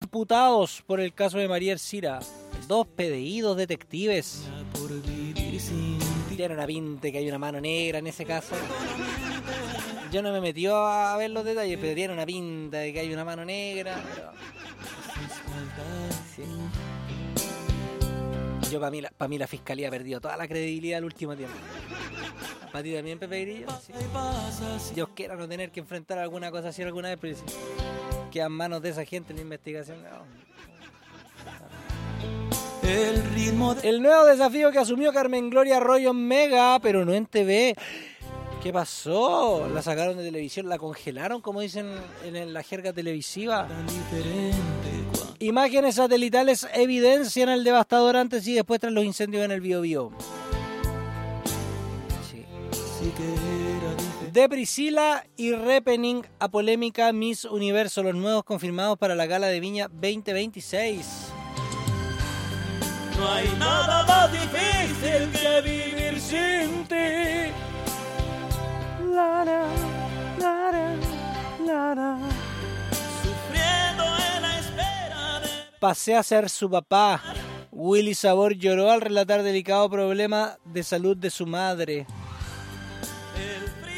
imputados por el caso de María Ercira. 2 PDI, 2 detectives. Tiene una pinta que hay una mano negra en ese caso. Yo no me metí a ver los detalles, pero tiene una pinta de que hay una mano negra. Pero... sí. Yo para mí la fiscalía ha perdido toda la credibilidad el último tiempo. ¿Para ti también, Pepe Grillo? Sí. Dios quiera no tener que enfrentar alguna cosa así alguna vez, pero sí. Queda en manos de esa gente en la investigación. No. El nuevo desafío que asumió Carmen Gloria Arroyo en Mega, pero no en TV. ¿Qué pasó? La sacaron de televisión, la congelaron, como dicen en la jerga televisiva. Imágenes satelitales evidencian el devastador antes y después tras los incendios en el Biobío. Sí. De Priscila y Repening a polémica Miss Universo, los nuevos confirmados para la Gala de Viña 2026. No hay nada más difícil que vivir sin ti. Lara, lara, lara. Sufriendo en la espera de... Pasé a ser su papá. Willy Sabor lloró al relatar delicado problema de salud de su madre.